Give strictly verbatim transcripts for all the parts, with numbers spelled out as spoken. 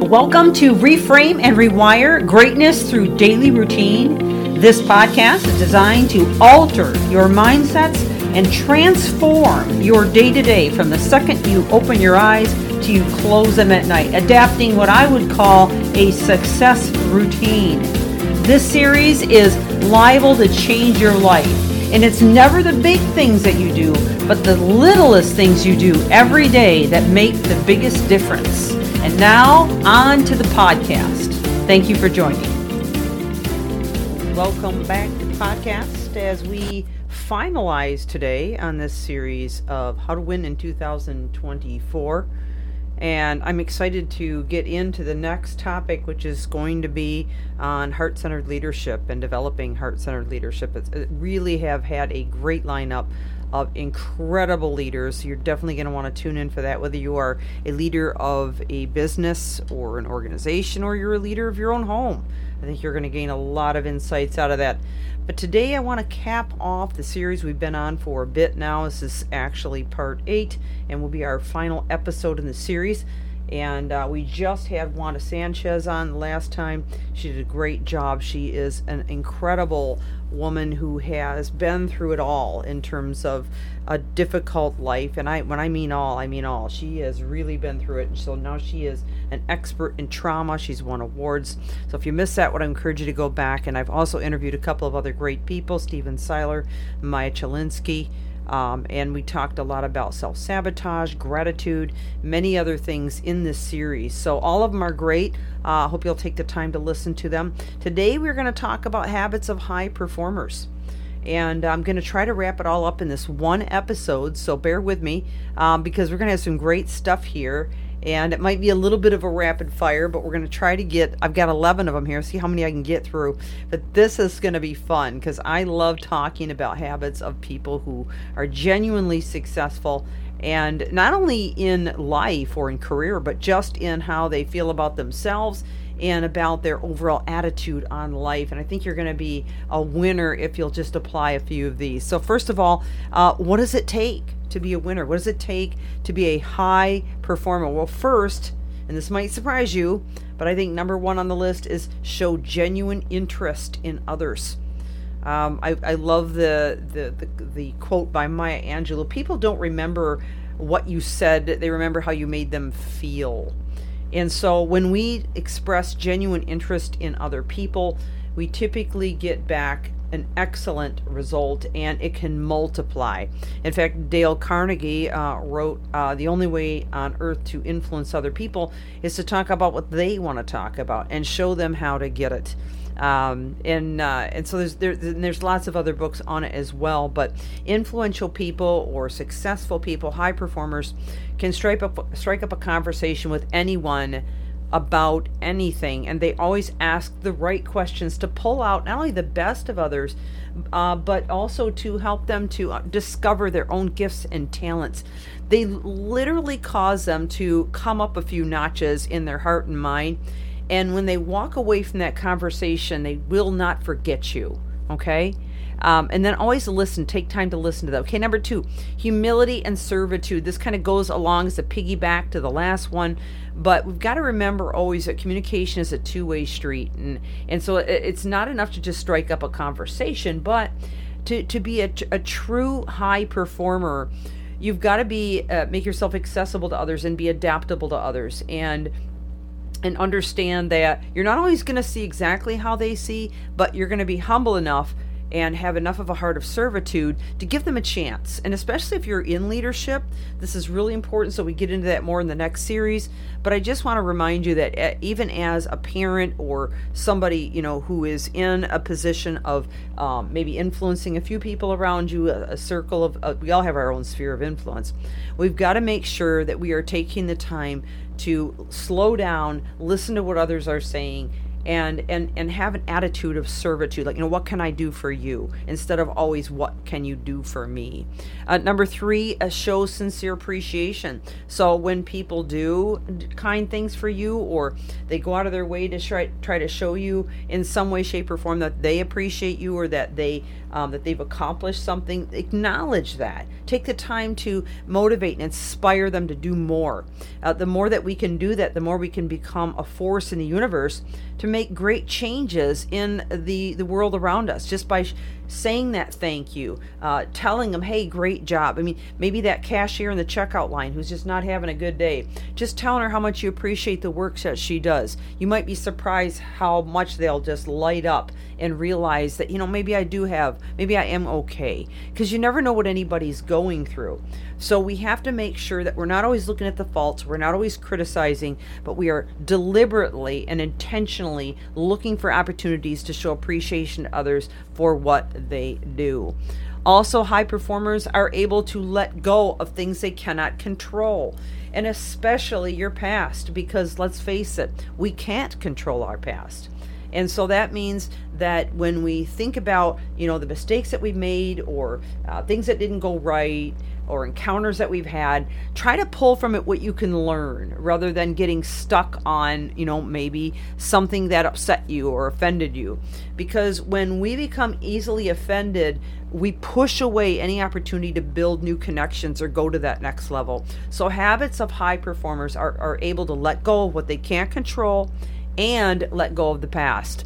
Welcome to Reframe and Rewire Greatness Through Daily Routine. This podcast is designed to alter your mindsets and transform your day-to-day from the second you open your eyes to you close them at night, adapting what I would call a success routine. This series is liable to change your life, and it's never the big things that you do, but the littlest things you do every day that make the biggest difference. And now, on to the podcast. Thank you for joining. Welcome back to the podcast as we finalize today on this series of How to Win in two thousand twenty-four. And I'm excited to get into the next topic, which is going to be on heart-centered leadership and developing heart-centered leadership. It's, it really have had a great lineup of incredible leaders. You're definitely going to want to tune in for that, whether you are a leader of a business or an organization or you're a leader of your own home. I think you're going to gain a lot of insights out of that. But today I want to cap off the series we've been on for a bit now. This is actually part eight and will be our final episode in the series. And uh, we just had Wanda Sanchez on last time. She did a great job. She is an incredible woman who has been through it all in terms of a difficult life. And I, when I mean all, I mean all. She has really been through it. And so now she is an expert in trauma. She's won awards. So if you missed that, I would encourage you to go back. And I've also interviewed a couple of other great people, Steven Seiler, Maya Chalinsky. Um, and we talked a lot about self-sabotage, gratitude, many other things in this series. So all of them are great. I uh, hope you'll take the time to listen to them. Today we're going to talk about habits of high performers. And I'm going to try to wrap it all up in this one episode, so bear with me um, because we're going to have some great stuff here. And it might be a little bit of a rapid fire, but we're going to try to get, I've got eleven of them here, see how many I can get through. But this is going to be fun because I love talking about habits of people who are genuinely successful, and not only in life or in career, but just in how they feel about themselves and about their overall attitude on life. And I think you're going to be a winner if you'll just apply a few of these. So first of all, uh, what does it take to be a winner? What does it take to be a high performer? Well, first, and this might surprise you, but I think number one on the list is show genuine interest in others. Um, I, I love the, the, the, the quote by Maya Angelou. People don't remember what you said, they remember how you made them feel. And so when we express genuine interest in other people, we typically get back an excellent result, and it can multiply. In fact, Dale Carnegie uh, wrote, uh, the only way on earth to influence other people is to talk about what they want to talk about and show them how to get it. Um, and uh, and so there's there, there's lots of other books on it as well, but influential people or successful people, high performers, can strike up strike up a conversation with anyone about anything, and they always ask the right questions to pull out not only the best of others, uh, but also to help them to uh, discover their own gifts and talents. They literally cause them to come up a few notches in their heart and mind, and when they walk away from that conversation, they will not forget you, okay? Um, and then always listen, take time to listen to them. Okay, number two, humility and servitude. This kind of goes along as a piggyback to the last one, but we've got to remember always that communication is a two-way street. And, and so it, it's not enough to just strike up a conversation, but to, to be a, a true high performer, you've got to be uh, make yourself accessible to others and be adaptable to others. And and understand that you're not always going to see exactly how they see, but you're going to be humble enough and have enough of a heart of servitude to give them a chance. And especially if you're in leadership, this is really important, so we get into that more in the next series. But I just want to remind you that even as a parent or somebody, you know, who is in a position of um, maybe influencing a few people around you, a, a circle of, uh, we all have our own sphere of influence. We've got to make sure that we are taking the time to slow down, listen to what others are saying, and and and have an attitude of servitude, like, you know, what can I do for you, instead of always what can you do for me. Uh, number three, uh, show sincere appreciation. So when people do kind things for you, or they go out of their way to try, try to show you in some way, shape, or form that they appreciate you, or that they um, that they've accomplished something, acknowledge that. Take the time to motivate and inspire them to do more. Uh, the more that we can do that, the more we can become a force in the universe to make great changes in the, the world around us, just by sh- saying that thank you, uh, telling them, hey, great job. I mean, maybe that cashier in the checkout line who's just not having a good day, just telling her how much you appreciate the work that she does. You might be surprised how much they'll just light up and realize that, you know, maybe I do have, maybe I am okay, because you never know what anybody's going through. So we have to make sure that we're not always looking at the faults, we're not always criticizing, but we are deliberately and intentionally looking for opportunities to show appreciation to others for what they do. Also, high performers are able to let go of things they cannot control, and especially your past, because let's face it, we can't control our past. And so that means that when we think about, you know, the mistakes that we've made, or uh, things that didn't go right, or encounters that we've had, try to pull from it what you can learn, rather than getting stuck on, you know, maybe something that upset you or offended you. Because when we become easily offended, we push away any opportunity to build new connections or go to that next level. So habits of high performers are, are able to let go of what they can't control and let go of the past.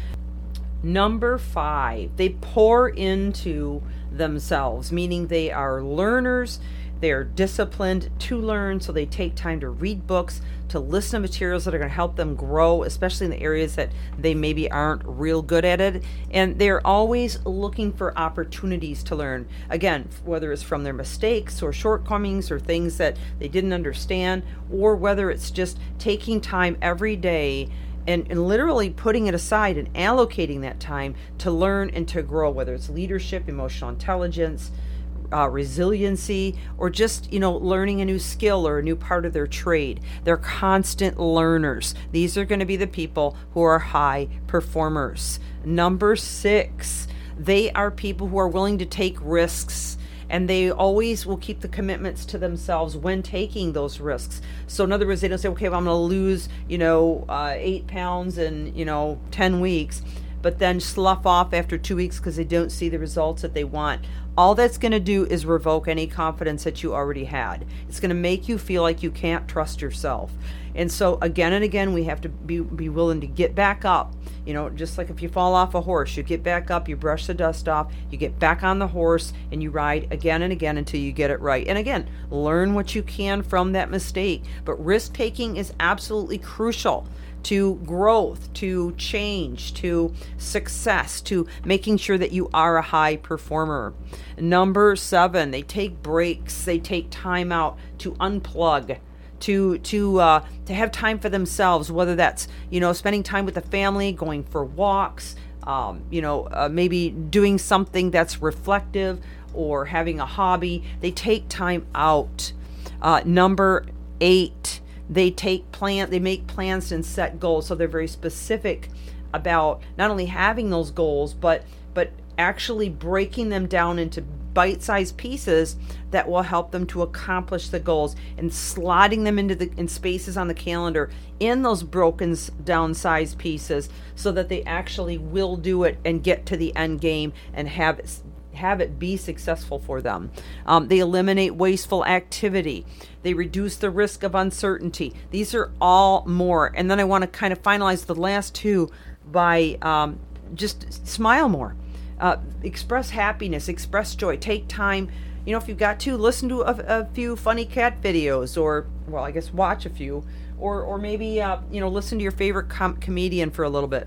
Number five, they pour into themselves, meaning they are learners, they are disciplined to learn, so they take time to read books, to listen to materials that are going to help them grow, especially in the areas that they maybe aren't real good at it. And they're always looking for opportunities to learn. Again, whether it's from their mistakes or shortcomings or things that they didn't understand, or whether it's just taking time every day and, and literally putting it aside and allocating that time to learn and to grow, whether it's leadership, emotional intelligence, Uh, resiliency, or just, you know, learning a new skill or a new part of their trade. They're constant learners. These are going to be the people who are high performers. Number six, they are people who are willing to take risks, and they always will keep the commitments to themselves when taking those risks. So in other words, they don't say, okay, well, I'm going to lose, you know, uh, eight pounds in, you know, ten weeks, but then slough off after two weeks because they don't see the results that they want. All that's going to do is revoke any confidence that you already had. It's going to make you feel like you can't trust yourself. And so again and again, we have to be, be willing to get back up. You know, just like if you fall off a horse, you get back up, you brush the dust off, you get back on the horse, and you ride again and again until you get it right. And again, learn what you can from that mistake. But risk taking is absolutely crucial to growth, to change, to success, to making sure that you are a high performer. Number seven, they take breaks, they take time out to unplug, to to uh, to have time for themselves, whether that's, you know, spending time with the family, going for walks, um, you know, uh, maybe doing something that's reflective, or having a hobby. They take time out. Uh, number eight, they take plan, they make plans and set goals. So they're very specific about not only having those goals, but but actually breaking them down into bite-sized pieces that will help them to accomplish the goals, and slotting them into the in spaces on the calendar in those broken down size pieces, so that they actually will do it and get to the end game and have it, have it be successful for them. Um, they eliminate wasteful activity. They reduce the risk of uncertainty. These are all more. And then I want to kind of finalize the last two by um, just smile more. Uh, express happiness, express joy, take time. You know, if you've got to, listen to a, a few funny cat videos, or, well, I guess watch a few, or or maybe, uh, you know, listen to your favorite com- comedian for a little bit.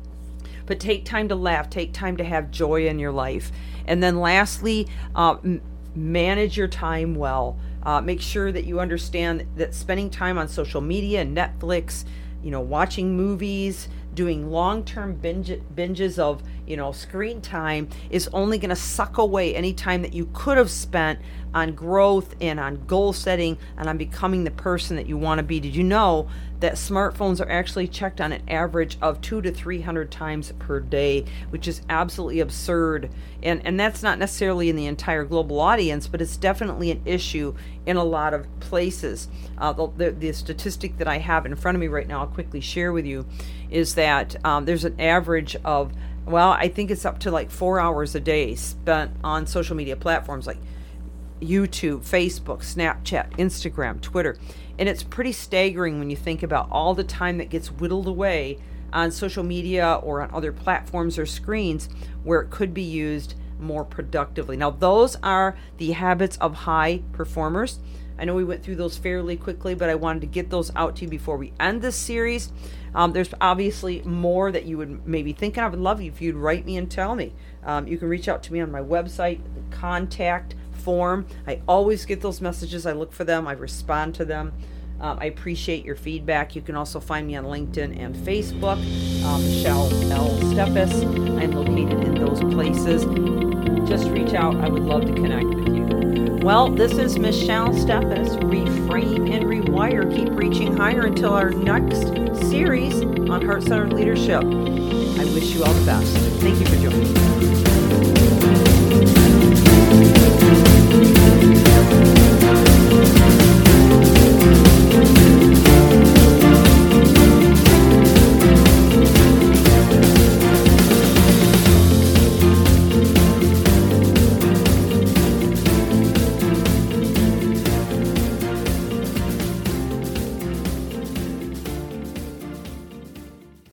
But take time to laugh, take time to have joy in your life. And then lastly, uh, m- manage your time well. Uh, make sure that you understand that spending time on social media, Netflix, you know, watching movies, doing long-term binge, binges of, you know, screen time is only going to suck away any time that you could have spent on growth and on goal setting and on becoming the person that you want to be. Did you know that smartphones are actually checked on an average of two to three hundred times per day, which is absolutely absurd. And and that's not necessarily in the entire global audience, but it's definitely an issue in a lot of places. Uh, the, the, the statistic that I have in front of me right now, I'll quickly share with you, is that um, there's an average of, well, I think it's up to like four hours a day spent on social media platforms like YouTube, Facebook, Snapchat, Instagram, Twitter. And it's pretty staggering when you think about all the time that gets whittled away on social media or on other platforms or screens where it could be used more productively. Now, those are the habits of high performers. I know we went through those fairly quickly, but I wanted to get those out to you before we end this series. Um, there's obviously more that you would maybe think of. I would love you if you'd write me and tell me. Um, you can reach out to me on my website, the contact form. I always get those messages. I look for them. I respond to them. Um, I appreciate your feedback. You can also find me on LinkedIn and Facebook. Um, Michelle L. Steppas. I'm located in those places. Just reach out. I would love to connect with you. Well, this is Michelle Steppas. Reframe and rewire. Keep reaching higher until our next series on Heart-Centered Leadership. I wish you all the best. Thank you for joining me.